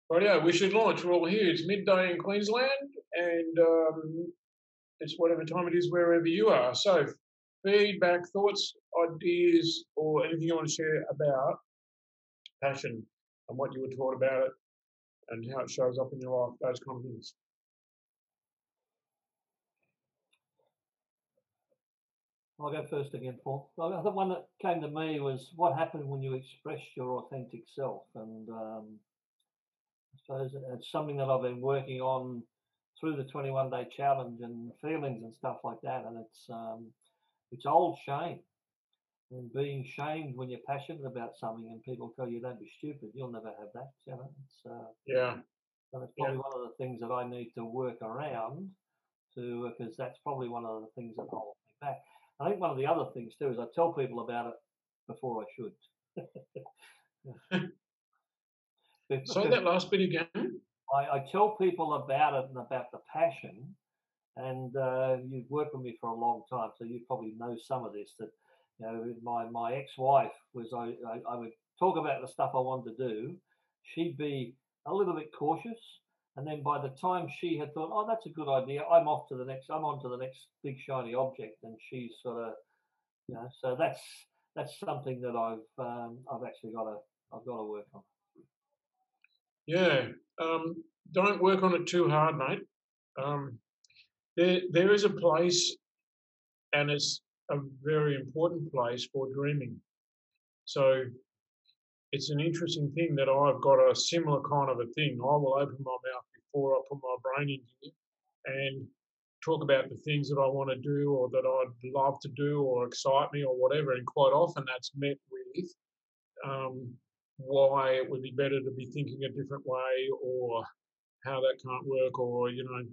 Rightio, we should launch. We're all here. It's midday in Queensland, and it's whatever time it is wherever you are. So, feedback, thoughts, ideas, or anything you want to share about passion and what you were taught about it and how it shows up in your life, those kind of things. I'll go first again, Paul. Well, the one that came to me was what happened when you expressed your authentic self, and I suppose it's something that I've been working on through the 21-day challenge and feelings and stuff like that. And it's old shame and being shamed when you're passionate about something and people tell you don't be stupid, you'll never have that. Yeah, And it's yeah. probably one of the things that I need to work around to, because that's probably one of the things that holds me back. I think one of the other things too is I tell people about it before I should. Say that last bit again. I tell people about it and about the passion, and you've worked with me for a long time, so you probably know some of this. That my ex-wife was I would talk about the stuff I wanted to do. She'd be a little bit cautious, and then by the time she had thought, oh, that's a good idea, I'm on to the next big shiny object, and she's sort of so that's something that I've actually I've got to work on. Yeah. Don't work on it too hard, mate. Um, there is a place, and it's a very important place for dreaming. So it's an interesting thing that I've got a similar kind of a thing. I will open my mouth before I put my brain into it and talk about the things that I want to do or that I'd love to do or excite me or whatever. And quite often that's met with um, why it would be better to be thinking a different way or how that can't work or,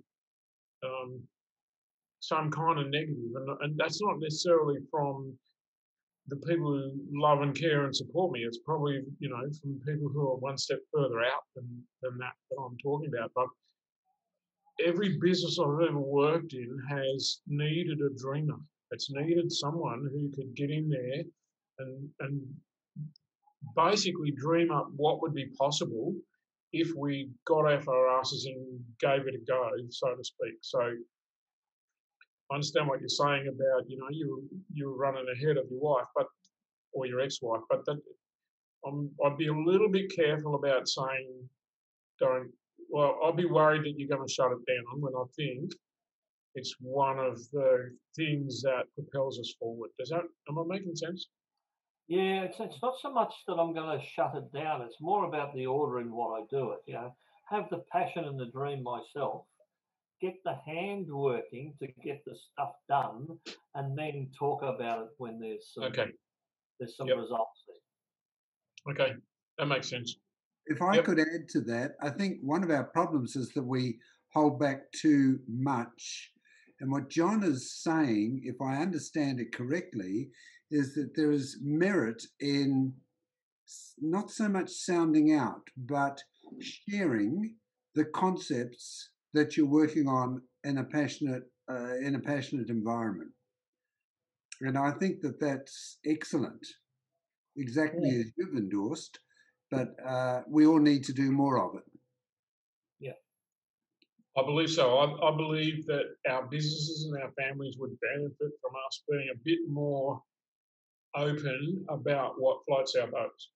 some kind of negative. And that's not necessarily from the people who love and care and support me. It's probably, from people who are one step further out than that I'm talking about. But every business I've ever worked in has needed a dreamer. It's needed someone who could get in there and basically dream up what would be possible if we got off our asses and gave it a go, so to speak. So I understand what you're saying about, you're running ahead of your wife, but or your ex-wife, but that I'd be a little bit careful about saying don't. Well, I'd be worried that you're going to shut it down when I think it's one of the things that propels us forward. Am I making sense? Yeah, it's not so much that I'm going to shut it down. It's more about the order in what I do it. Have the passion and the dream myself, get the hand working to get the stuff done, and then talk about it when Okay. there's some Yep. results there. Okay. That makes sense. If I Yep. could add to that, I think one of our problems is that we hold back too much. And what John is saying, if I understand it correctly, is that there is merit in not so much sounding out, but sharing the concepts that you're working on in a passionate environment. And I think that that's excellent, exactly as you've endorsed. But we all need to do more of it. Yeah. I believe so. I believe that our businesses and our families would benefit from us being a bit more open about what floats our boats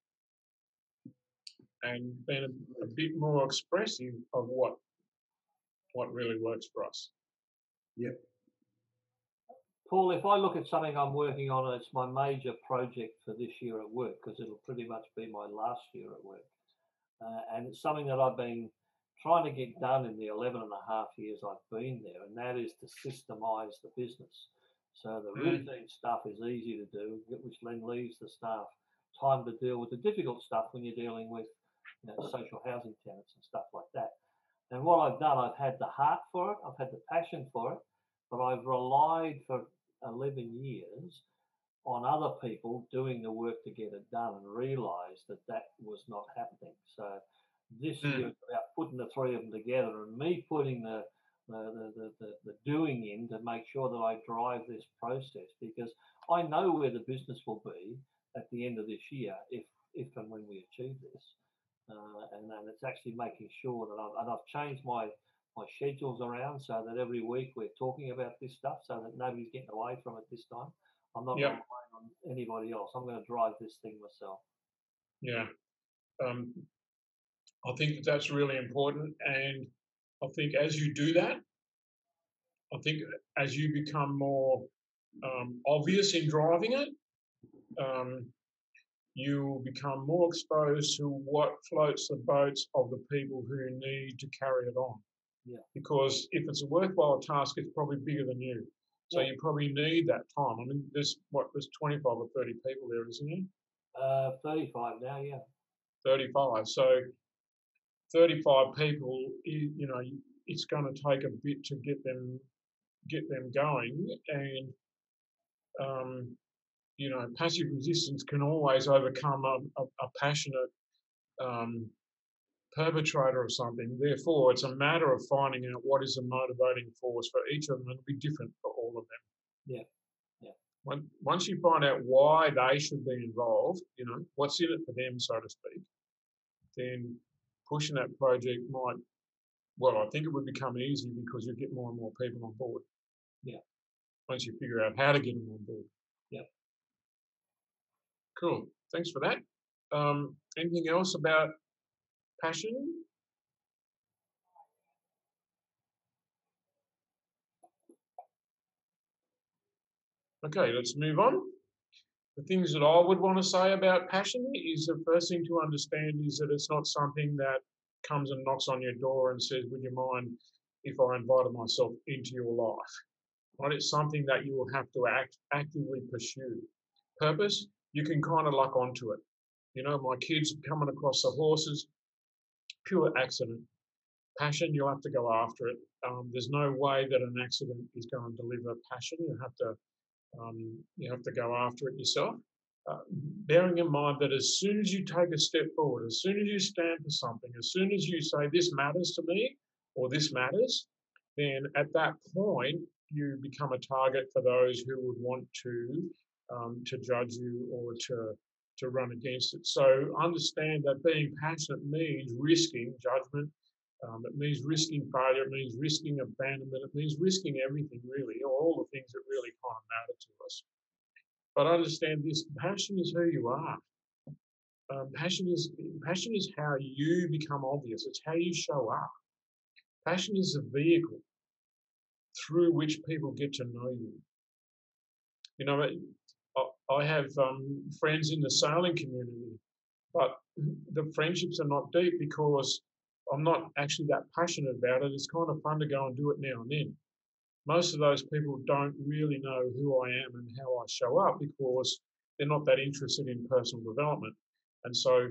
and being a bit more expressive of what really works for us. Yep. Paul, if I look at something I'm working on, it's my major project for this year at work, because it'll pretty much be my last year at work. And it's something that I've been trying to get done in the 11 and a half years I've been there, and that is to systemize the business. So the routine stuff is easy to do, which then leaves the staff time to deal with the difficult stuff when you're dealing with social housing tenants and stuff like that. And what I've done, I've had the heart for it, I've had the passion for it, but I've relied for 11 years on other people doing the work to get it done and realised that was not happening. So this year it's about putting the three of them together and me putting the doing in to make sure that I drive this process, because I know where the business will be at the end of this year if and when we achieve this. and it's actually making sure that I've changed my schedules around so that every week we're talking about this stuff so that nobody's getting away from it this time. I'm not Yep. relying on anybody else. I'm going to drive this thing myself. Yeah. I think that's really important. And I think as you do that, I think as you become more obvious in driving it, you become more exposed to what floats the boats of the people who need to carry it on. Yeah. Because if it's a worthwhile task, it's probably bigger than you. So you probably need that time. I mean, there's 25 or 30 people there, isn't there? 35 now, yeah. 35. So 35 people, you know, it's going to take a bit to get them going, and you know, passive resistance can always overcome a passionate perpetrator of something. Therefore, it's a matter of finding out what is the motivating force for each of them, and it'll be different for all of them. Yeah. Once you find out why they should be involved, you know, what's in it for them, so to speak, then pushing that project might, well, I think it would become easy because you get more and more people on board. Yeah. Once you figure out how to get them on board. Yeah. Cool. Thanks for that. Anything else about passion? Okay, let's move on. The things that I would want to say about passion is the first thing to understand is that it's not something that comes and knocks on your door and says, would you mind if I invited myself into your life? Right? It's something that you will have to actively pursue. Purpose, you can kind of luck onto it. You know, my kids coming across the horses, pure accident. Passion, you'll have to go after it. There's no way that an accident is going to deliver passion. You have to go after it yourself. Bearing in mind that as soon as you take a step forward, as soon as you stand for something, as soon as you say this matters to me or this matters, then at that point you become a target for those who would want to judge you or to run against it. So understand that being passionate means risking judgment. It means risking failure. It means risking abandonment. It means risking everything, really, or all the things that really kind of matter to us. But understand this: passion is who you are. Passion is how you become obvious. It's how you show up. Passion is a vehicle through which people get to know you. You know, I have friends in the sailing community, but the friendships are not deep because I'm not actually that passionate about it. It's kind of fun to go and do it now and then. Most of those people don't really know who I am and how I show up because they're not that interested in personal development. And so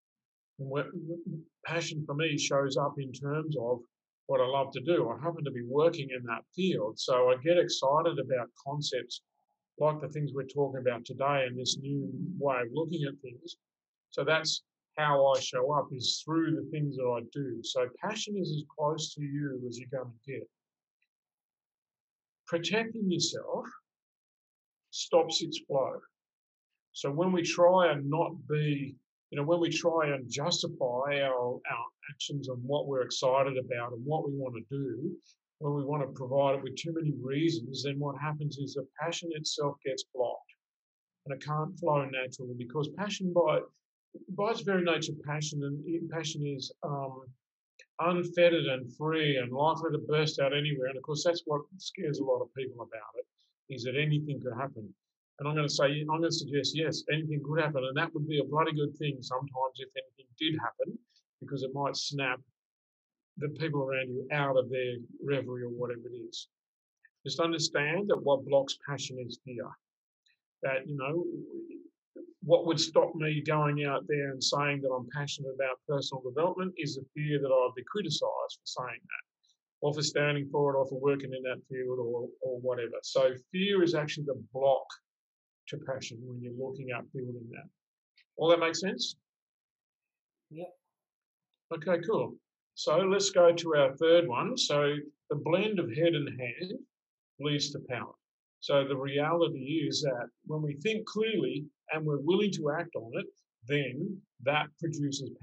passion for me shows up in terms of what I love to do. I happen to be working in that field. So I get excited about concepts like the things we're talking about today and this new way of looking at things. So that's how I show up, is through the things that I do. So passion is as close to you as you're going to get. Protecting yourself stops its flow. So when we try and not be, when we try and justify our actions and what we're excited about and what we want to do, when we want to provide it with too many reasons, then what happens is the passion itself gets blocked and it can't flow naturally, because passion by its very nature, passion is unfettered and free and likely to burst out anywhere. And of course, that's what scares a lot of people about it, is that anything could happen. And I'm going to suggest, yes, anything could happen. And that would be a bloody good thing sometimes if anything did happen, because it might snap the people around you out of their reverie or whatever it is. Just understand that what blocks passion is fear. That, what would stop me going out there and saying that I'm passionate about personal development is the fear that I'll be criticised for saying that, or for standing for it, or for working in that field, or whatever. So fear is actually the block to passion when you're looking at building that. All that makes sense? Yep. Okay, cool. So let's go to our third one. So the blend of head and hand leads to power. So the reality is that when we think clearly and we're willing to act on it, then that produces power.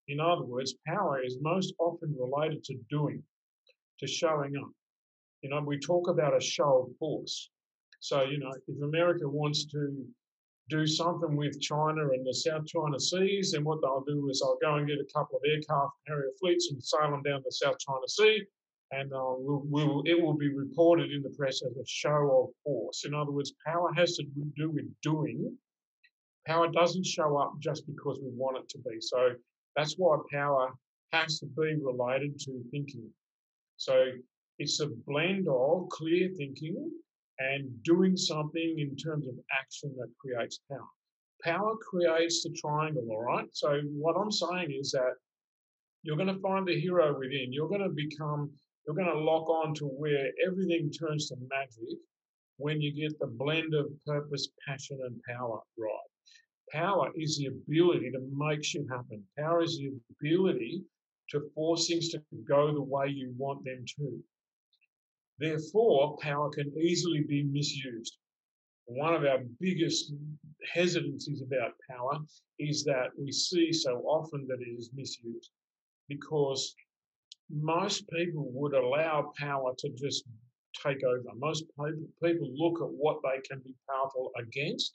In other words, power is most often related to doing, to showing up. We talk about a show of force. So, if America wants to do something with China and the South China Seas, then what they'll do is they'll go and get a couple of aircraft carrier fleets and sail them down the South China Sea, and it will be reported in the press as a show of force. In other words, power has to do with doing. Power doesn't show up just because we want it to be. So that's why power has to be related to thinking. So it's a blend of clear thinking and doing something in terms of action that creates power. Power creates the triangle, all right? So what I'm saying is that you're going to find the hero within. You're going to lock on to where everything turns to magic when you get the blend of purpose, passion, and power right. Power is the ability to make shit happen. Power is the ability to force things to go the way you want them to. Therefore, power can easily be misused. One of our biggest hesitancies about power is that we see so often that it is misused, because most people would allow power to just take over. Most people look at what they can be powerful against,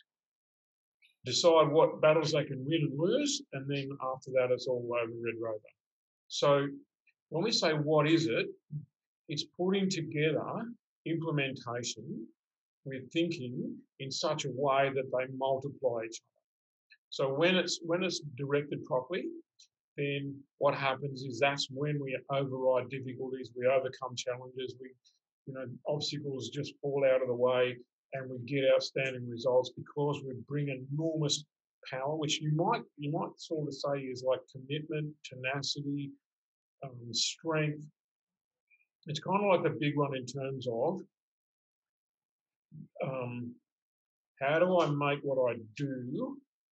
decide what battles they can win and lose, and then after that it's all over Red Rover. So when we say what is it, it's putting together implementation with thinking in such a way that they multiply each other. So when it's directed properly, then what happens is that's when we override difficulties, we overcome challenges, obstacles just fall out of the way, and we get outstanding results because we bring enormous power, which you might sort of say is like commitment, tenacity, strength. It's kind of like the big one in terms of how do I make what I do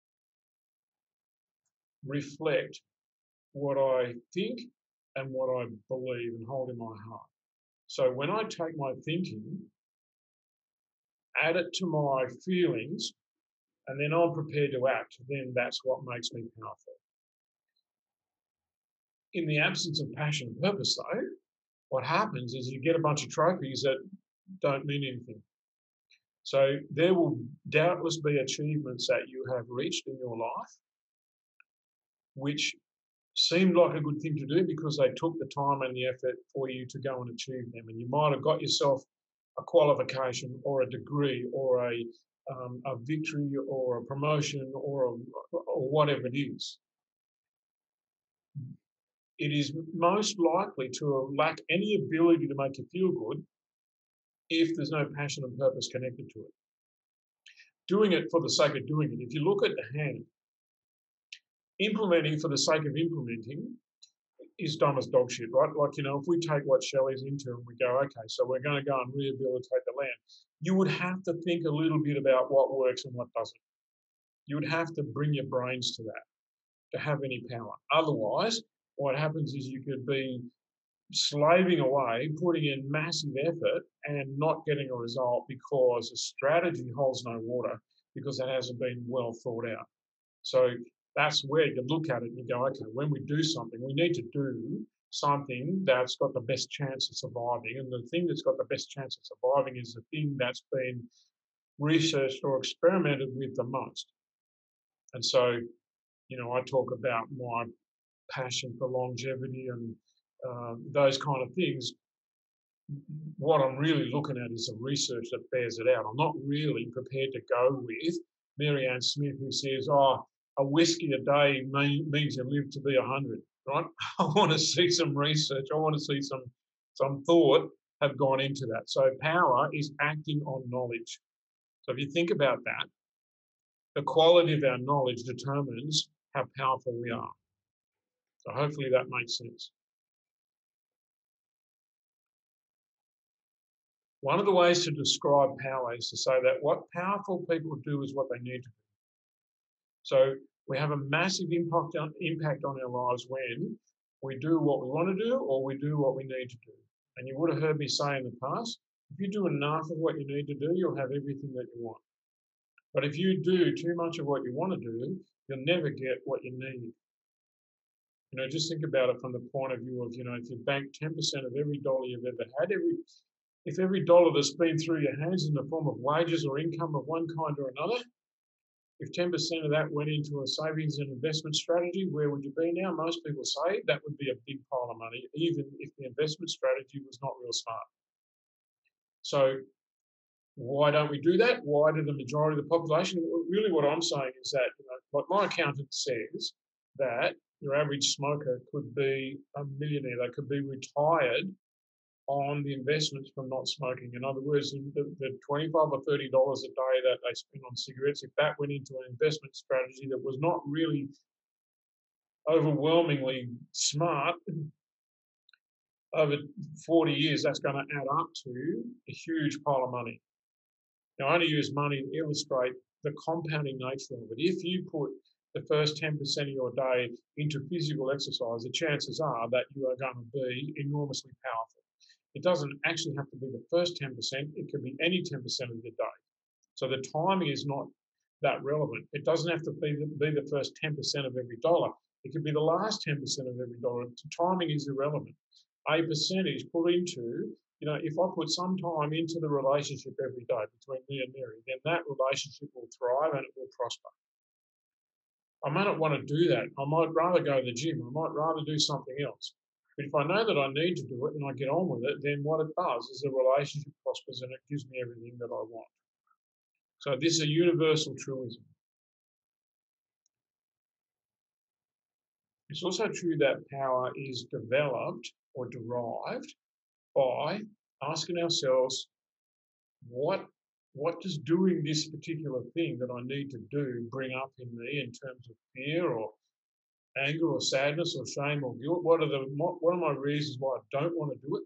reflect what I think and what I believe and hold in my heart. So when I take my thinking, add it to my feelings, and then I'm prepared to act, then that's what makes me powerful. In the absence of passion and purpose, though, what happens is you get a bunch of trophies that don't mean anything. So there will doubtless be achievements that you have reached in your life which seemed like a good thing to do because they took the time and the effort for you to go and achieve them. And you might have got yourself a qualification or a degree or a victory or a promotion or whatever it is. It is most likely to lack any ability to make you feel good if there's no passion and purpose connected to it. Doing it for the sake of doing it. If you look at the hand, implementing for the sake of implementing is dumb as dog shit, right? Like, if we take what Shelley's into and we go, okay, so we're going to go and rehabilitate the land, you would have to think a little bit about what works and what doesn't. You would have to bring your brains to that to have any power. Otherwise, what happens is you could be slaving away, putting in massive effort and not getting a result because the strategy holds no water because it hasn't been well thought out. So that's where you look at it and you go, okay, when we do something, we need to do something that's got the best chance of surviving. And the thing that's got the best chance of surviving is the thing that's been researched or experimented with the most. And so, I talk about my passion for longevity and those kind of things. What I'm really looking at is the research that bears it out. I'm not really prepared to go with Mary Ann Smith, who says, a whiskey a day means you live to be 100, right? I want to see some research. I want to see some thought have gone into that. So power is acting on knowledge. So if you think about that, the quality of our knowledge determines how powerful we are. So hopefully that makes sense. One of the ways to describe power is to say that what powerful people do is what they need to do. So we have a massive impact on our lives when we do what we want to do or we do what we need to do. And you would have heard me say in the past, if you do enough of what you need to do, you'll have everything that you want. But if you do too much of what you want to do, you'll never get what you need. Just think about it from the point of view of, if you bank 10% of every dollar you've ever had, if every dollar that's been through your hands in the form of wages or income of one kind or another, if 10% of that went into a savings and investment strategy, where would you be now? Most people say that would be a big pile of money, even if the investment strategy was not real smart. So why don't we do that? Why do the majority of the population? Really what I'm saying is that, like my accountant says, that your average smoker could be a millionaire. They could be retired on the investments from not smoking. In other words, the $25 or $30 a day that they spend on cigarettes, if that went into an investment strategy that was not really overwhelmingly smart, over 40 years, that's going to add up to a huge pile of money. Now, I only use money to illustrate the compounding nature of it. If you put the first 10% of your day into physical exercise, the chances are that you are going to be enormously powerful. It doesn't actually have to be the first 10%. It could be any 10% of your day. So the timing is not that relevant. It doesn't have to be the first 10% of every dollar. It could be the last 10% of every dollar. Timing is irrelevant. A percentage put into, if I put some time into the relationship every day between me and Mary, then that relationship will thrive and it will prosper. I may not want to do that. I might rather go to the gym. I might rather do something else. But if I know that I need to do it and I get on with it, then what it does is the relationship prospers and it gives me everything that I want. So this is a universal truism. It's also true that power is developed or derived by asking ourselves, what does doing this particular thing that I need to do bring up in me in terms of fear or anger or sadness or shame or guilt? What are my reasons why I don't want to do it?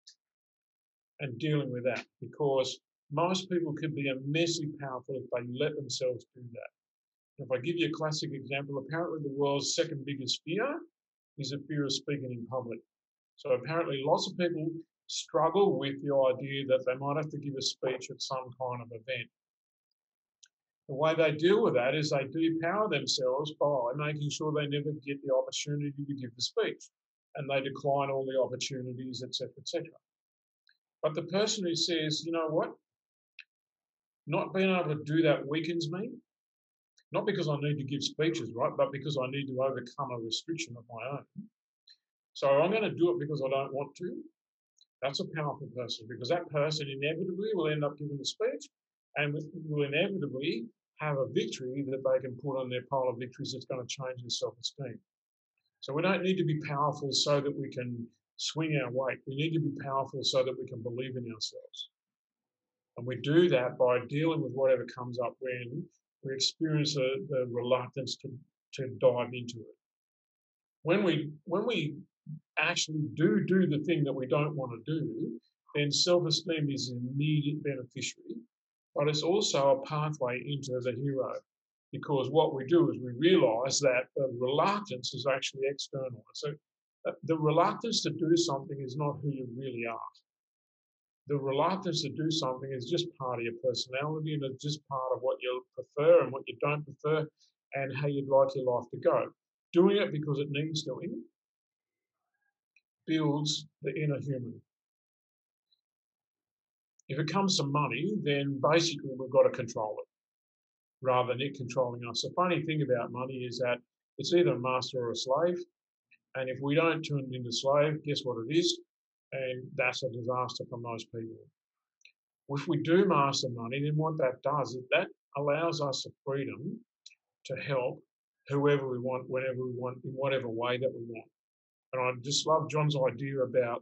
And dealing with that, because most people can be immensely powerful if they let themselves do that. If I give you a classic example, apparently the world's second biggest fear is the fear of speaking in public. So apparently lots of people struggle with the idea that they might have to give a speech at some kind of event. The way they deal with that is they depower themselves by making sure they never get the opportunity to give the speech, and they decline all the opportunities, etc., etc. But the person who says, you know what, not being able to do that weakens me, not because I need to give speeches, right, but because I need to overcome a restriction of my own. So I'm going to do it because I don't want to. That's a powerful person, because that person inevitably will end up giving the speech and will inevitably have a victory that they can put on their pile of victories that's going to change their self-esteem. So we don't need to be powerful so that we can swing our weight. We need to be powerful so that we can believe in ourselves. And we do that by dealing with whatever comes up when we experience the reluctance to dive into it. When we actually do the thing that we don't want to do, then self-esteem is an immediate beneficiary, but it's also a pathway into the hero, because what we do is we realise that the reluctance is actually external. So the reluctance to do something is not who you really are. The reluctance to do something is just part of your personality, and it's just part of what you prefer and what you don't prefer and how you'd like your life to go. Doing it because it needs doing builds the inner human. If it comes to money, then basically we've got to control it rather than it controlling us. The funny thing about money is that it's either a master or a slave. And if we don't turn it into slave, guess what it is? And that's a disaster for most people. If we do master money, then what that does is that allows us the freedom to help whoever we want, whenever we want, in whatever way that we want. And I just love John's idea about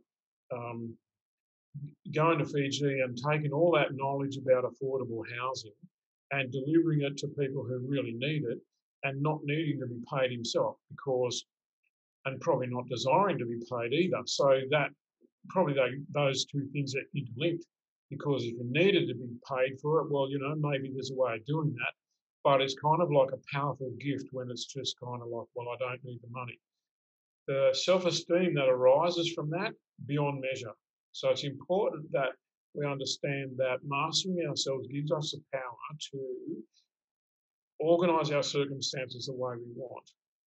going to Fiji and taking all that knowledge about affordable housing and delivering it to people who really need it, and not needing to be paid himself, because, and probably not desiring to be paid either. So that probably those two things are interlinked, because if you needed to be paid for it, well, maybe there's a way of doing that, but it's kind of like a powerful gift when it's just kind of like, well, I don't need the money. The self-esteem that arises from that, beyond measure. So it's important that we understand that mastering ourselves gives us the power to organise our circumstances the way we want.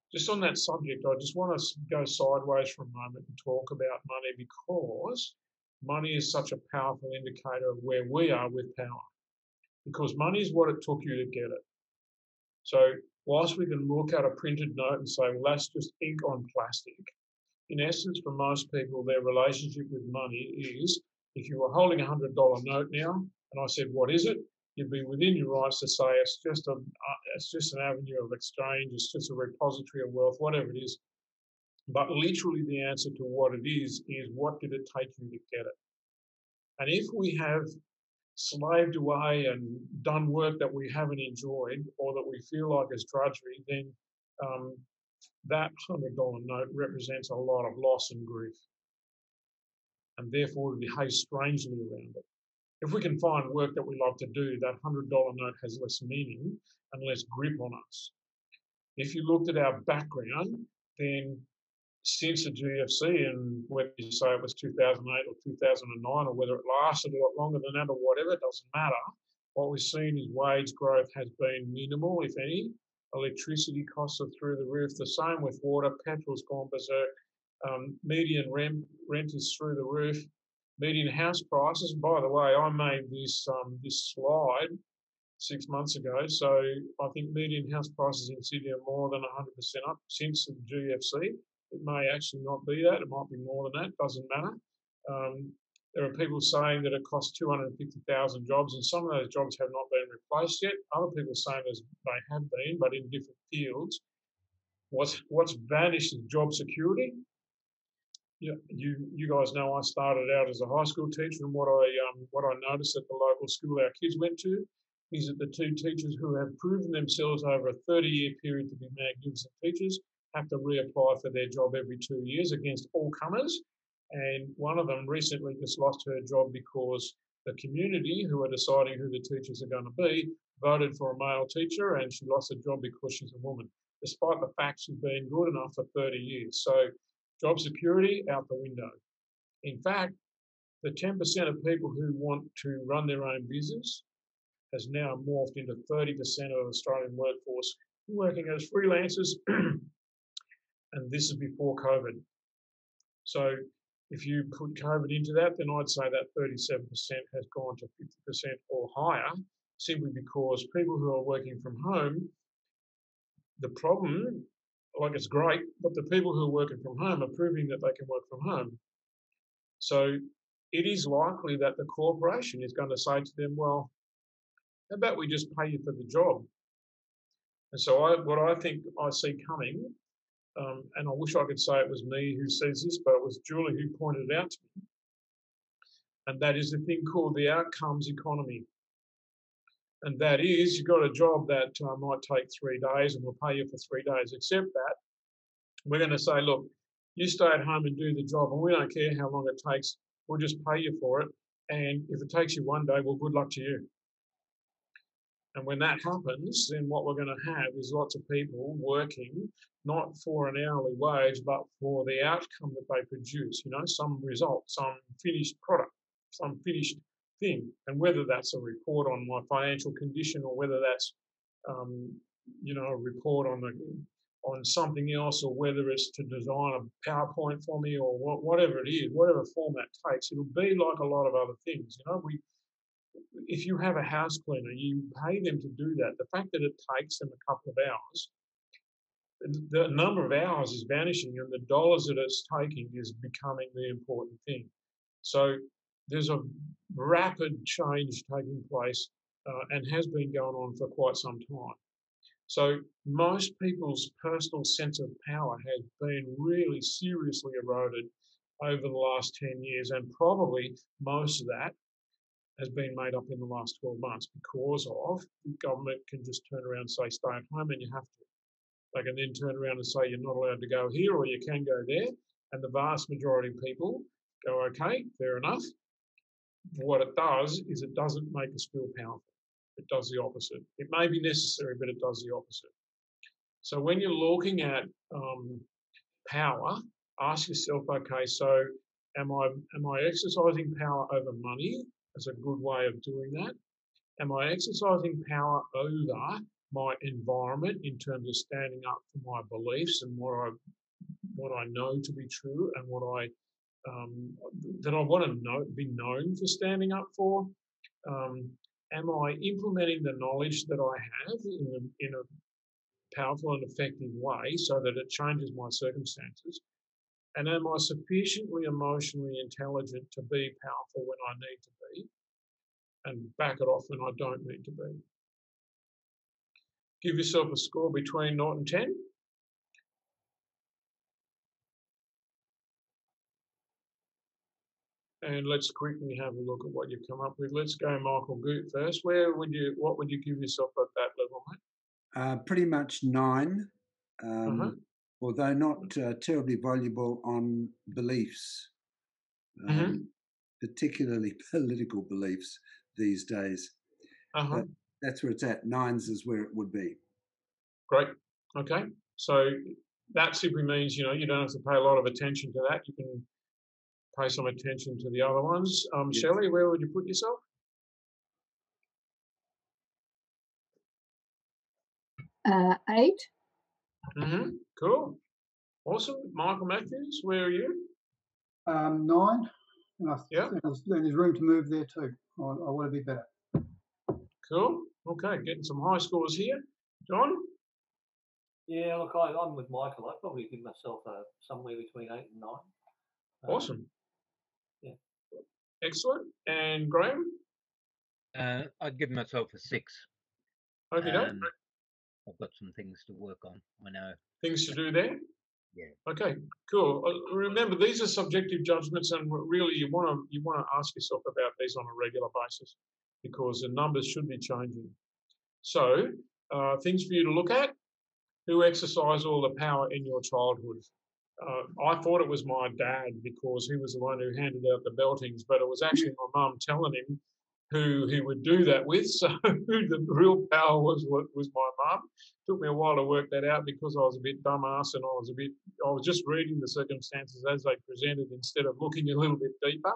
just on that subject, I just want to go sideways for a moment and talk about money, because money is such a powerful indicator of where we are with power. Because money is what it took you to get it. So whilst we can look at a printed note and say, well, that's just ink on plastic, in essence, for most people, their relationship with money is, if you were holding a $100 note now, and I said, what is it? You'd be within your rights to say it's just an avenue of exchange, it's just a repository of wealth, whatever it is. But literally the answer to what it is what did it take you to get it? And if we have slaved away and done work that we haven't enjoyed or that we feel like is drudgery, then that $100 note represents a lot of loss and grief. And therefore we behave strangely around it. If we can find work that we love to do, that $100 note has less meaning and less grip on us. If you looked at our background, then since the GFC, and whether you say it was 2008 or 2009, or whether it lasted a lot longer than that or whatever, it doesn't matter. What we've seen is wage growth has been minimal, if any. Electricity costs are through the roof. The same with water. Petrol's gone berserk. Median rent is through the roof. Median house prices. By the way, I made this slide 6 months ago. So I think median house prices in Sydney are more than 100% up since the GFC. It may actually not be that. It might be more than that. Doesn't matter. There are people saying that it costs 250,000 jobs, and some of those jobs have not been replaced yet. Other people are saying they have been, but in different fields. What's vanished is job security. You guys know I started out as a high school teacher, and what I noticed at the local school our kids went to is that the two teachers who have proven themselves over a 30-year period to be magnificent teachers have to reapply for their job every 2 years against all comers. And one of them recently just lost her job because the community, who are deciding who the teachers are going to be, voted for a male teacher, and she lost her job because she's a woman, despite the fact she's been good enough for 30 years. So job security out the window. In fact, the 10% of people who want to run their own business has now morphed into 30% of the Australian workforce working as freelancers. And this is before COVID. So if you put COVID into that, then I'd say that 37% has gone to 50% or higher, simply because people who are working from home, the problem, like it's great, but the people who are working from home are proving that they can work from home. So it is likely that the corporation is going to say to them, well, how about we just pay you for the job? And so what I think I see coming, and I wish I could say it was me who says this, but it was Julie who pointed it out to me, and that is a thing called the outcomes economy. And that is, you've got a job that might take 3 days and we'll pay you for 3 days, except that we're going to say, look, you stay at home and do the job, and we don't care how long it takes, we'll just pay you for it. And if it takes you 1 day, well, good luck to you. And when that happens, then what we're going to have is lots of people working not for an hourly wage, but for the outcome that they produce, some result, some finished product, some finished thing. And whether that's a report on my financial condition, or whether that's, a report on something else, or whether it's to design a PowerPoint for me, or whatever it is, whatever form that takes, it'll be like a lot of other things. If you have a house cleaner, you pay them to do that. The fact that it takes them a couple of hours, the number of hours is vanishing, and the dollars that it's taking is becoming the important thing. So there's a rapid change taking place and has been going on for quite some time. So most people's personal sense of power has been really seriously eroded over the last 10 years, and probably most of that has been made up in the last 12 months because of the government can just turn around and say, stay at home, and you have to. They can then turn around and say, you're not allowed to go here, or you can go there. And the vast majority of people go, okay, fair enough. What it does is it doesn't make us feel powerful. It does the opposite. It may be necessary, but it does the opposite. So when you're looking at power, ask yourself, okay, so am I exercising power over money? That's a good way of doing that. Am I exercising power over my environment in terms of standing up for my beliefs and what I know to be true and what I that I want to be known for standing up for. Am I implementing the knowledge that I have in a powerful and effective way so that it changes my circumstances? And am I sufficiently emotionally intelligent to be powerful when I need to be and back it off when I don't need to be? Give yourself a score between 0 and 10. And let's quickly have a look at what you've come up with. Let's go Michael Goot first. What would you give yourself at that level, mate? Pretty much 9, Uh-huh. although not terribly voluble on beliefs, particularly political beliefs these days. Uh-huh. But that's where it's at. 9s is where it would be. Great. Okay. So that simply means, you don't have to pay a lot of attention to that. You can pay some attention to the other ones. Yes. Shelley, where would you put yourself? 8. Cool. Awesome. Michael Matthews, where are you? 9. And I Yeah. think there's room to move there too. I want to be better. Cool. Okay, getting some high scores here. John? Yeah, look, I'm with Michael. I'd probably give myself somewhere between 8 and 9. Awesome. Yeah. Excellent. And Graham? I'd give myself a 6. Okay, I've got some things to work on. I know. Things to do there? Yeah. Okay, cool. Remember, these are subjective judgments, and really, you want to ask yourself about these on a regular basis because the numbers should be changing. So, things for you to look at: who exercised all the power in your childhood? I thought it was my dad because he was the one who handed out the beltings, but it was actually my mum telling him who he would do that with. So who the real power was my mum. Took me a while to work that out because I was a bit dumbass and I was just reading the circumstances as they presented instead of looking a little bit deeper.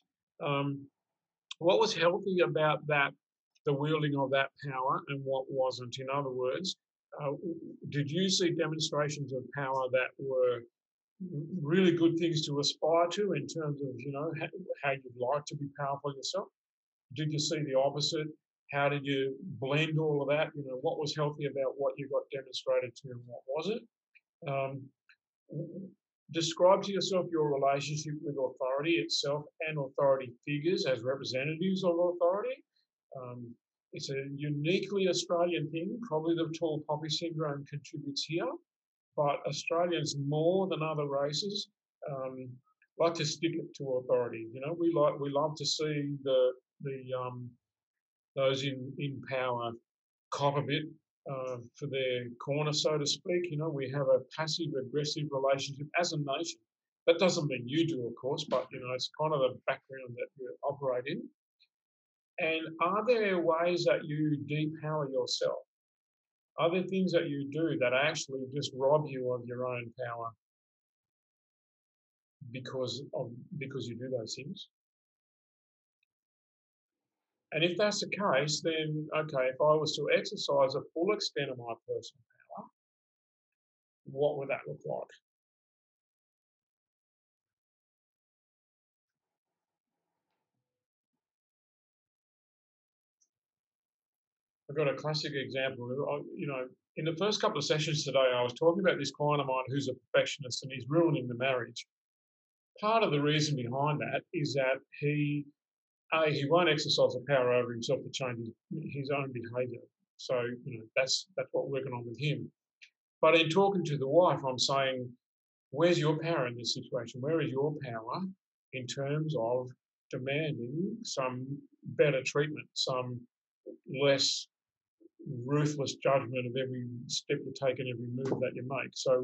What was healthy about that, the wielding of that power, and what wasn't? In other words, did you see demonstrations of power that were really good things to aspire to in terms of, how you'd like to be powerful yourself? Did you see the opposite? How did you blend all of that? What was healthy about what you got demonstrated to and what wasn't? Describe to yourself your relationship with authority itself and authority figures as representatives of authority. It's a uniquely Australian thing. Probably the tall poppy syndrome contributes here, but Australians more than other races like to stick it to authority. We love to see those in power cop a bit for their corner, so to speak. We have a passive aggressive relationship as a nation. That doesn't mean you do, of course, but it's kind of the background that you operate in. And are there ways that you depower yourself? Are there things that you do that actually just rob you of your own power because you do those things? And if that's the case, then okay, if I was to exercise a full extent of my personal power, what would that look like? I've got a classic example. In the first couple of sessions today, I was talking about this client of mine who's a perfectionist and he's ruining the marriage. Part of the reason behind that is that he won't exercise the power over himself to change his own behaviour. So that's what we're working on with him. But in talking to the wife, I'm saying, where's your power in this situation? Where is your power in terms of demanding some better treatment, some less ruthless judgment of every step you take and every move that you make? So,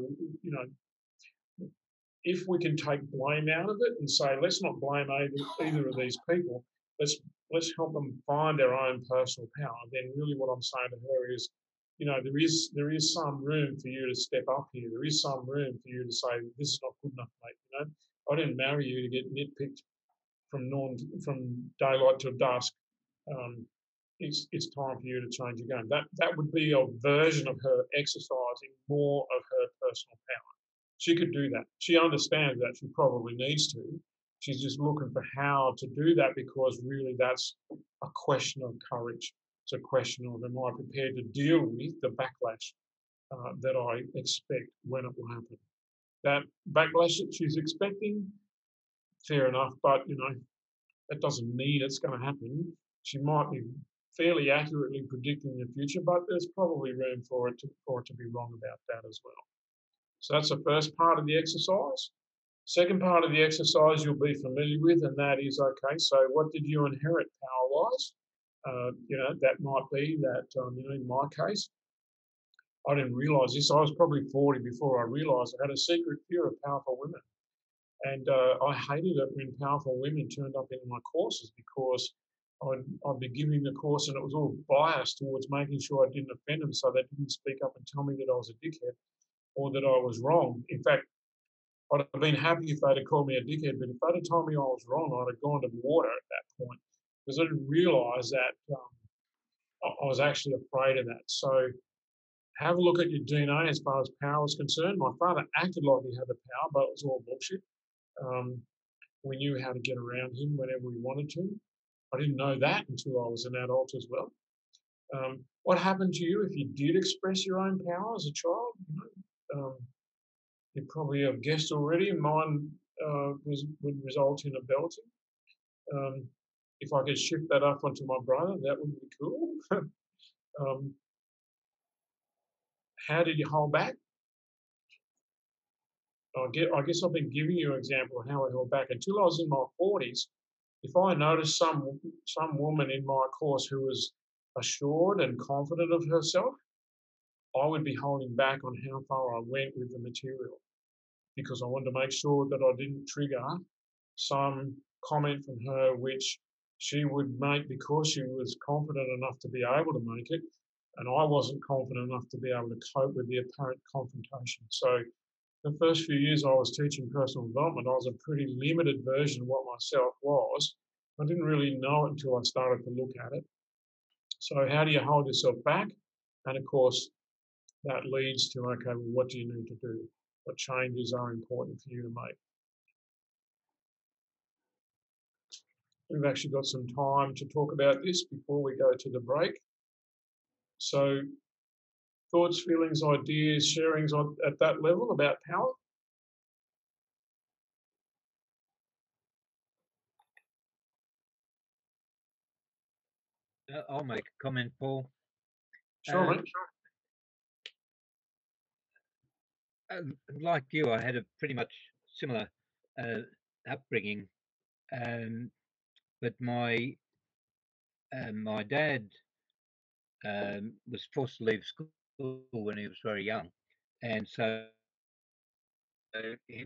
if we can take blame out of it and say, let's not blame either of these people, let's help them find their own personal power, then really what I'm saying to her is, there is some room for you to step up here. There is some room for you to say, this is not good enough, mate. I didn't marry you to get nitpicked from daylight till dusk. it's time for you to change your game. That would be a version of her exercising more of her personal power. She could do that. She understands that. She probably needs to. She's just looking for how to do that, because really that's a question of courage. It's a question of, am I prepared to deal with the backlash that I expect when it will happen? That backlash that she's expecting, fair enough, but that doesn't mean it's going to happen. She might be fairly accurately predicting the future, but there's probably room for it to be wrong about that as well. So that's the first part of the exercise. Second part of the exercise you'll be familiar with, and that is, okay, so what did you inherit power-wise? That might be that, in my case, I didn't realise this. I was probably 40 before I realised I had a secret fear of powerful women. And I hated it when powerful women turned up in my courses, because I'd be giving the course and it was all biased towards making sure I didn't offend them, so they didn't speak up and tell me that I was a dickhead or that I was wrong. In fact, I'd have been happy if they'd have called me a dickhead, but if they'd have told me I was wrong, I'd have gone to the water at that point, because I didn't realise that I was actually afraid of that. So have a look at your DNA as far as power is concerned. My father acted like he had the power, but it was all bullshit. We knew how to get around him whenever we wanted to. I didn't know that until I was an adult as well. What happened to you if you did express your own power as a child? You probably have guessed already. Mine would result in a belting. If I could shift that up onto my brother, that would be cool. How did you hold back? I guess I've been giving you an example of how I held back. Until I was in my 40s, if I noticed some woman in my course who was assured and confident of herself, I would be holding back on how far I went with the material, because I wanted to make sure that I didn't trigger some comment from her which she would make because she was confident enough to be able to make it, and I wasn't confident enough to be able to cope with the apparent confrontation. So the first few years I was teaching personal development, I was a pretty limited version of what myself was. I didn't really know it until I started to look at it. So how do you hold yourself back? And of course, that leads to, okay, well, what do you need to do? What changes are important for you to make? We've actually got some time to talk about this before we go to the break. So thoughts, feelings, ideas, sharings at that level about power? I'll make a comment, Paul. Sure, mate. Like you, I had a pretty much similar upbringing, but my dad was forced to leave school when he was very young, and so he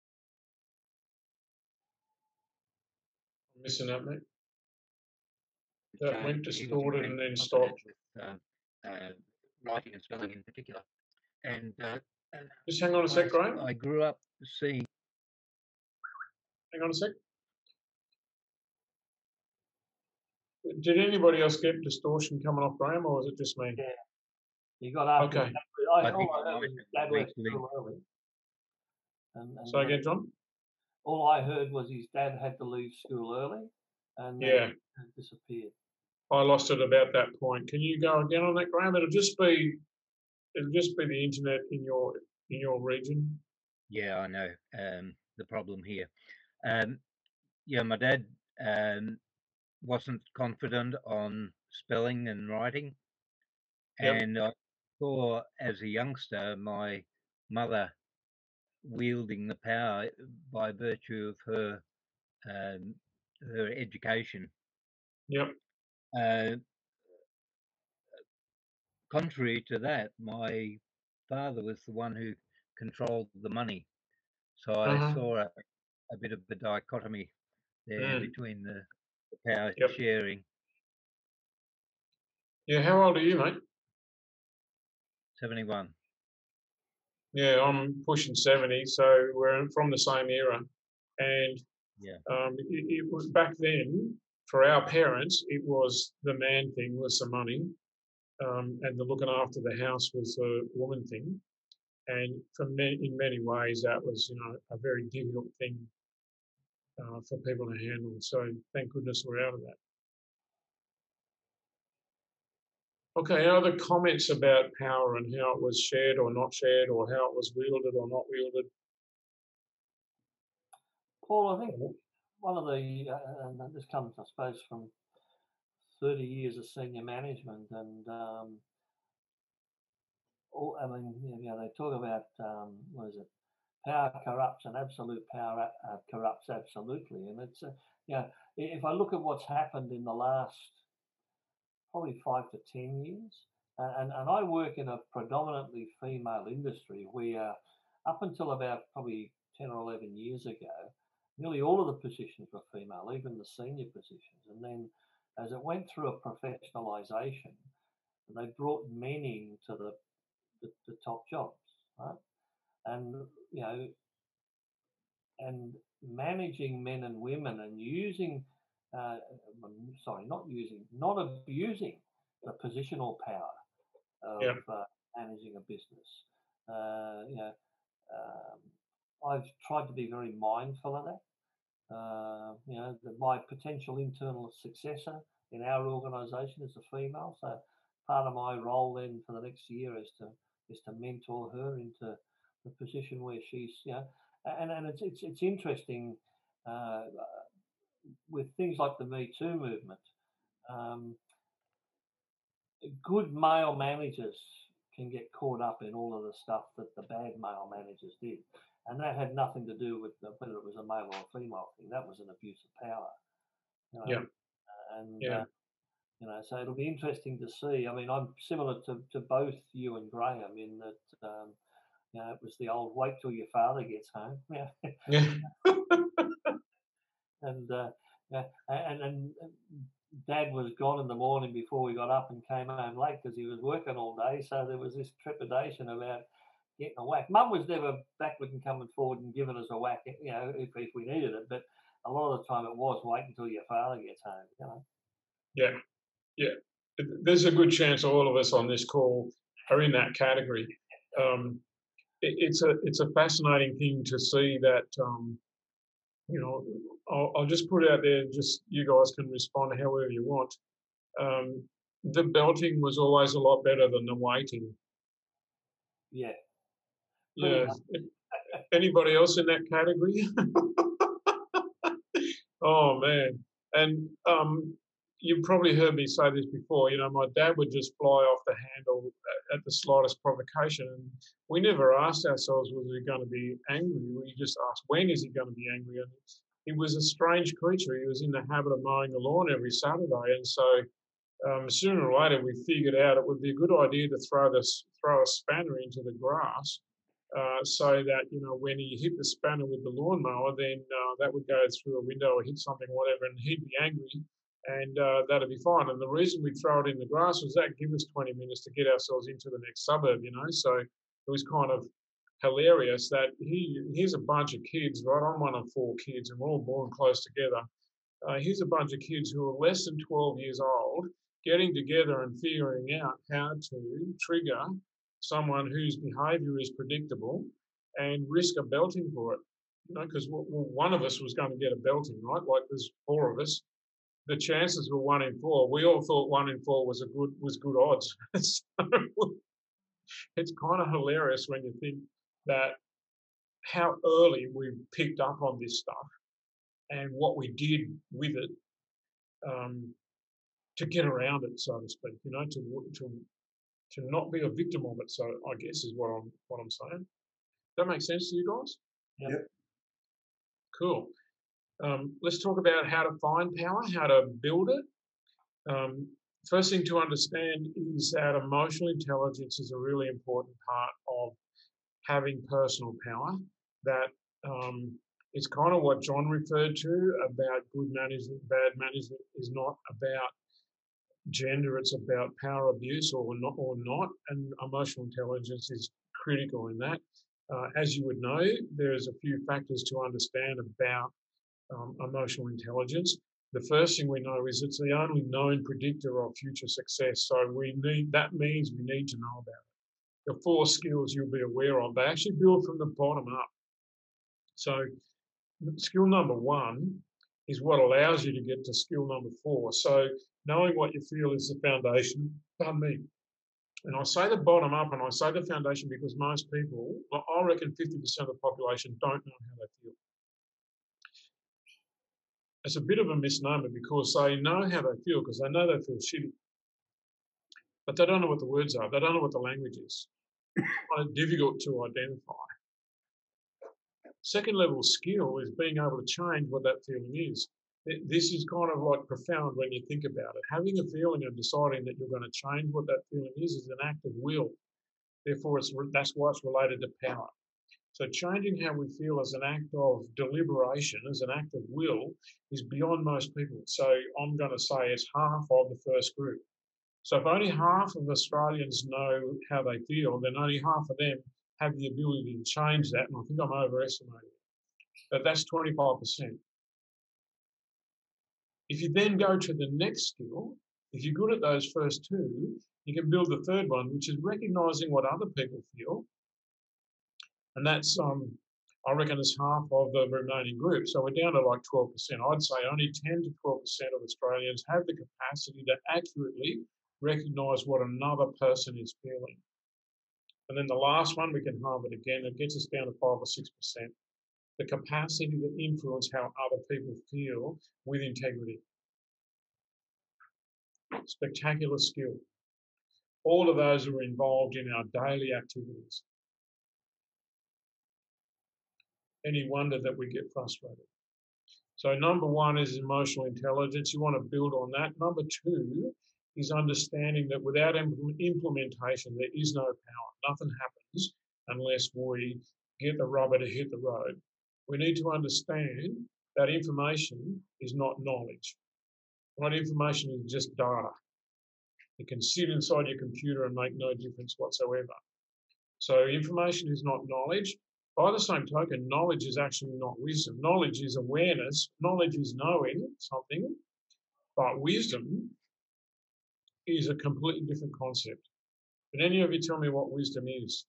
I'm missing out, mate. That went he wasn't distorted very and then confident stopped. with writing and spelling in particular. And Just hang on a sec, Graham. I grew up seeing. Hang on a sec. Did anybody else get distortion coming off Graham, or was it just me? Yeah. You got after. Okay. All I think I heard was his dad left recently- school early. And So again, John? all I heard was his dad had to leave school early, and Yeah. then it disappeared. I lost it about that point. Can you go again on that, Graham? It'll just be the internet in your region. Yeah, I know the problem here. Yeah, my dad wasn't confident on spelling and writing, Yep. and I saw as a youngster my mother wielding the power by virtue of her education. Yep. Contrary to that, my father was the one who controlled the money. So I saw a bit of the dichotomy there between the power Yep. sharing. Yeah. How old are you, mate? 71. Yeah, I'm pushing 70, so we're from the same era. And Yeah. it was back then. for our parents, it was the man thing was the money, and the looking after the house was the woman thing. And in many ways, that was, a very difficult thing for people to handle. So thank goodness we're out of that. Okay, other comments about power and how it was shared or not shared, or how it was wielded or not wielded? Paul, I think one of the, and this comes, I suppose, from 30 years of senior management, and I mean, they talk about what is it? Power corrupts, and absolute power corrupts absolutely. And it's, if I look at what's happened in the last probably 5 to 10 years, and I work in a predominantly female industry where up until about probably 10 or 11 years ago, nearly all of the positions were female, even the senior positions. And then as it went through a professionalisation, they brought men into the top jobs, right? And, and managing men and women and using, not abusing the positional power of managing a business. I've tried to be very mindful of that. My potential internal successor in our organisation is a female, so part of my role then for the next year is to mentor her into the position where she's, and it's interesting with things like the Me Too movement. Good male managers can get caught up in all of the stuff that the bad male managers did, and that had nothing to do with whether it was a male or a female thing. That was an abuse of power. So it'll be interesting to see. I mean, I'm similar to both you and Graham in that. It was the old "wait till your father gets home." And Dad was gone in the morning before we got up and came home late because he was working all day. So there was this trepidation about getting a whack. Mum was never backward and coming forward and giving us a whack, if we needed it. But a lot of the time it was wait until your father gets home. Yeah. There's a good chance all of us on this call are in that category. It's a fascinating thing to see that. I'll just put it out there. Just you guys can respond however you want. The belting was always a lot better than the waiting. Yeah. Yeah. Anybody else in that category? Oh man. And you've probably heard me say this before. My dad would just fly off the handle at the slightest provocation. And we never asked ourselves, was he going to be angry? We just asked, when is he going to be angry? And he was a strange creature. He was in the habit of mowing the lawn every Saturday. And so sooner or later, we figured out it would be a good idea to throw a spanner into the grass so that, when he hit the spanner with the lawnmower, then that would go through a window or hit something, whatever, and he'd be angry. And that'd be fine. And the reason we throw it in the grass was that give us 20 minutes to get ourselves into the next suburb, So it was kind of hilarious that here's a bunch of kids, right? I'm one of 4 kids, and we're all born close together. Here's a bunch of kids who are less than 12 years old getting together and figuring out how to trigger someone whose behaviour is predictable and risk a belting for it. Because one of us was going to get a belting, right? Like there's 4 of us. The chances were 1 in 4. We all thought 1 in 4 was good odds. So it's kind of hilarious when you think that how early we picked up on this stuff and what we did with it to get around it, so to speak. To not be a victim of it. So I guess is what I'm saying. Does that make sense to you guys? Yep. Cool. Let's talk about how to find power, how to build it. First thing to understand is that emotional intelligence is a really important part of having personal power. That it's kind of what John referred to about good management, bad management is not about gender, it's about power abuse or not, and emotional intelligence is critical in that. As you would know, there's a few factors to understand about emotional intelligence. the first thing we know is it's the only known predictor of future success. So that means we need to know about it. The 4 skills you'll be aware of, they actually build from the bottom up. So skill number 1 is what allows you to get to skill number 4. So knowing what you feel is the foundation. Pardon me. And I say the bottom up and I say the foundation because most people, I reckon 50% of the population don't know how they feel. It's a bit of a misnomer because they know how they feel because they know they feel shitty. But they don't know what the words are. They don't know what the language is. It's kind of difficult to identify. Second level skill is being able to change what that feeling is. This is kind of like profound when you think about it. Having a feeling and deciding that you're going to change what that feeling is an act of will. Therefore, that's why it's related to power. So changing how we feel as an act of deliberation, as an act of will, is beyond most people. So I'm going to say it's half of the first group. So if only half of Australians know how they feel, then only half of them have the ability to change that. And I think I'm overestimating it. But that's 25%. If you then go to the next skill, if you're good at those first 2, you can build the third one, which is recognizing what other people feel. And that's, I reckon, it's half of the remaining group. So we're down to like 12%. I'd say only 10 to 12% of Australians have the capacity to accurately recognise what another person is feeling. And then the last one, we can halve it again. It gets us down to 5 or 6%. The capacity to influence how other people feel with integrity. Spectacular skill. All of those are involved in our daily activities. Any wonder that we get frustrated? So number 1 is emotional intelligence. You want to build on that. Number 2 is understanding that without implementation, there is no power. Nothing happens unless we get the rubber to hit the road. We need to understand that information is not knowledge. Right? Information is just data. It can sit inside your computer and make no difference whatsoever. So information is not knowledge. By the same token, knowledge is actually not wisdom. Knowledge is awareness. Knowledge is knowing something. But wisdom is a completely different concept. Can any of you tell me what wisdom is?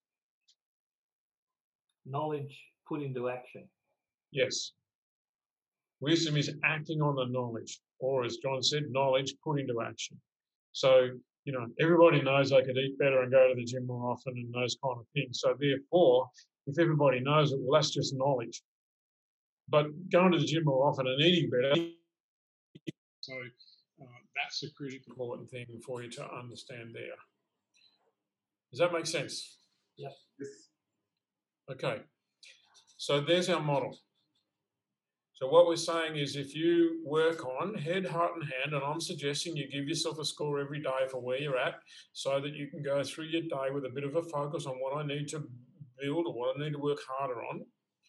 Knowledge put into action. Yes. Wisdom is acting on the knowledge, or as John said, knowledge put into action. So, you know, everybody knows they could eat better and go to the gym more often and those kind of things. So therefore, if everybody knows it, well, that's just knowledge. But going to the gym more often and eating better, so that's a critical important thing for you to understand there. Does that make sense? Yes. Okay. So there's our model. So what we're saying is if you work on head, heart and hand, and I'm suggesting you give yourself a score every day for where you're at so that you can go through your day with a bit of a focus on what I need to build or what I need to work harder on.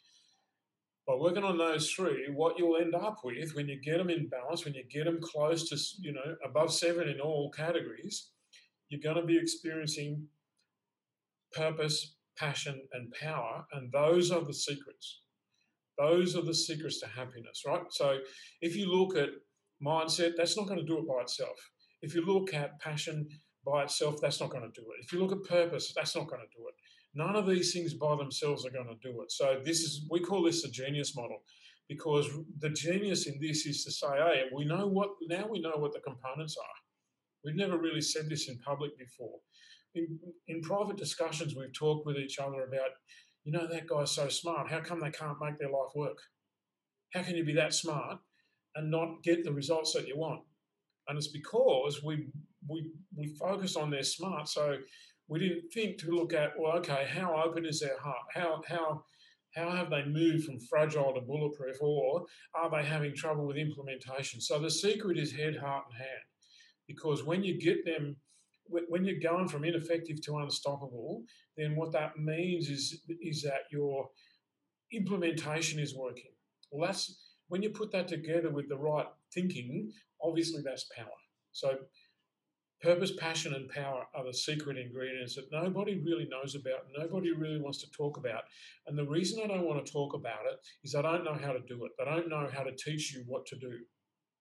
By working on those 3, what you'll end up with when you get them in balance, when you get them close to, you know, above 7 in all categories, you're going to be experiencing purpose, passion and power, and those are the secrets. Those are the secrets to happiness, right? So if you look at mindset, that's not going to do it by itself. If you look at passion by itself, that's not going to do it. If you look at purpose, that's not going to do it. None of these things by themselves are going to do it. So we call this the genius model, because the genius in this is to say, hey, we know what the components are. We've never really said this in public before. In private discussions, we've talked with each other about, you know, that guy's so smart. How come they can't make their life work? How can you be that smart and not get the results that you want? And it's because we focused on their smart. So we didn't think to look at, well, okay, how open is their heart? How have they moved from fragile to bulletproof, or are they having trouble with implementation? So the secret is head, heart, and hand, because when you get them, when you're going from ineffective to unstoppable, then what that means is that your implementation is working. Well, that's when you put that together with the right thinking, obviously that's power. So purpose, passion, and power are the secret ingredients that nobody really knows about, nobody really wants to talk about. And the reason I don't want to talk about it is I don't know how to do it. I don't know how to teach you what to do.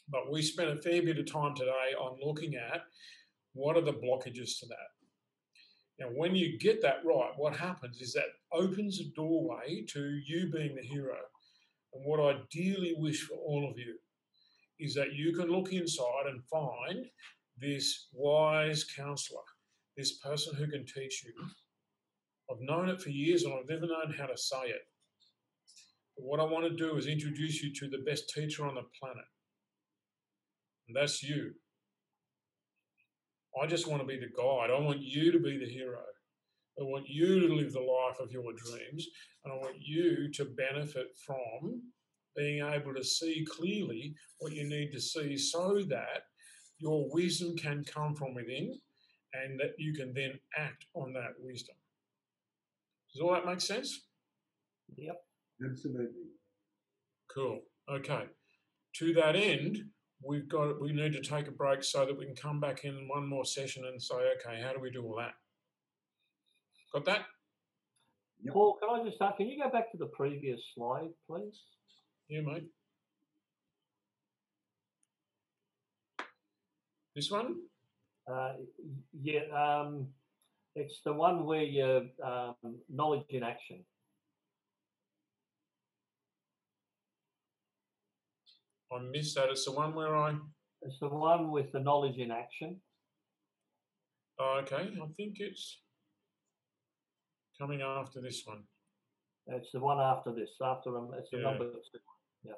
But we spent a fair bit of time today on looking at what are the blockages to that. Now, when you get that right, what happens is that opens a doorway to you being the hero. And what I dearly wish for all of you is that you can look inside and find this wise counsellor, this person who can teach you. I've known it for years and I've never known how to say it. But what I want to do is introduce you to the best teacher on the planet. And that's you. I just want to be the guide. I want you to be the hero. I want you to live the life of your dreams. And I want you to benefit from being able to see clearly what you need to see so that your wisdom can come from within and that you can then act on that wisdom. Does all that make sense? Yep. Absolutely. Cool. Okay. To that end, we need to take a break so that we can come back in one more session and say, okay, how do we do all that? Got that? Yep. Paul, can I just start? Can you go back to the previous slide, please? Yeah, mate. This one? Yeah, it's the one where you knowledge in action. I missed that. It's the one where I... It's the one with the knowledge in action. Oh, okay. I think it's coming after this one. It's the one after this. It's the Yeah. number 2. Yeah.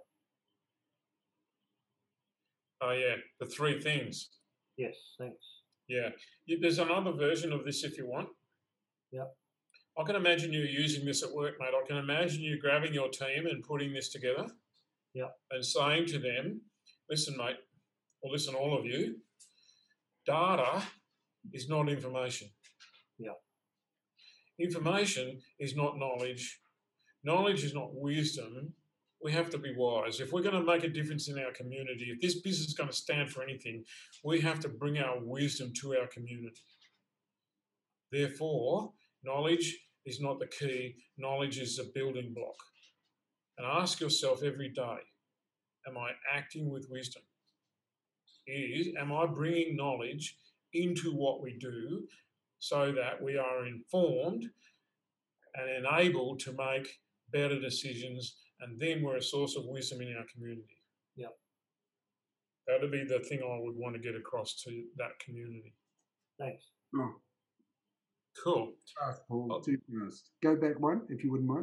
Oh, yeah. The 3 things. Yes. Thanks. Yeah. There's another version of this if you want. Yep. I can imagine you using this at work, mate. I can imagine you grabbing your team and putting this together. Yep. And saying to them, listen, mate, or listen, all of you, data is not information. Yeah. Information is not knowledge. Knowledge is not wisdom. We have to be wise. If we're going to make a difference in our community, if this business is going to stand for anything, we have to bring our wisdom to our community. Therefore, knowledge is not the key. Knowledge is a building block. And ask yourself every day, am I acting with wisdom? Am I bringing knowledge into what we do so that we are informed and enabled to make better decisions, and then we're a source of wisdom in our community? Yep. That would be the thing I would want to get across to that community. Thanks. Oh, Cool. Paul, too fast. Go back one, if you wouldn't mind.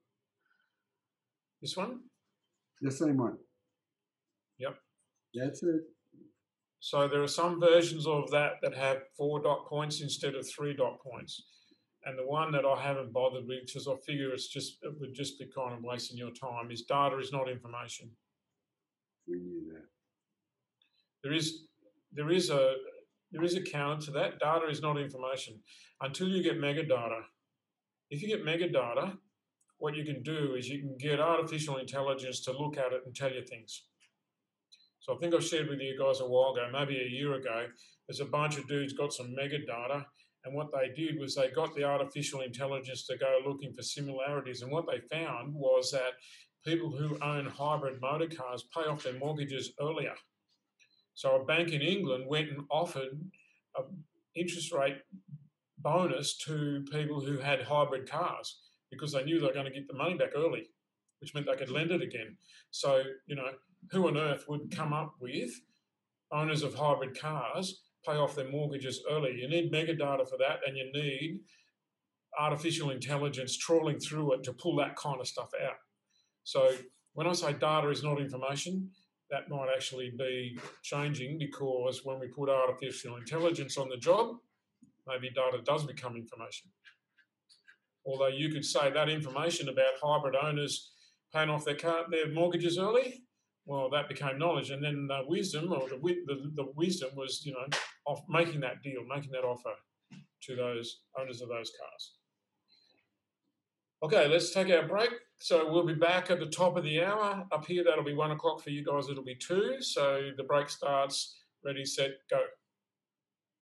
This one? The same one. Yep. That's it. So there are some versions of that have 4 dot points instead of 3 dot points. And the one that I haven't bothered with, because I figure it would just be kind of wasting your time, is data is not information. We knew that. There is a counter to that. Data is not information until you get metadata. If you get metadata, what you can do is you can get artificial intelligence to look at it and tell you things. So I think I shared with you guys a while ago, maybe a year ago, there's a bunch of dudes got some metadata, and what they did was they got the artificial intelligence to go looking for similarities, and what they found was that people who own hybrid motor cars pay off their mortgages earlier. So a bank in England went and offered an interest rate bonus to people who had hybrid cars because they knew they were going to get the money back early, which meant they could lend it again. So, who on earth would come up with owners of hybrid cars pay off their mortgages early? You need metadata for that, and you need artificial intelligence trawling through it to pull that kind of stuff out. So when I say data is not information, that might actually be changing, because when we put artificial intelligence on the job, maybe data does become information. Although you could say that information about hybrid owners paying off their mortgages early, well, that became knowledge, and then the wisdom, or the wisdom was, of making that deal, making that offer to those owners of those cars. Okay, let's take our break. So we'll be back at the top of the hour. Up here, that'll be 1 o'clock. For you guys, it'll be 2. So the break starts. Ready, set, go.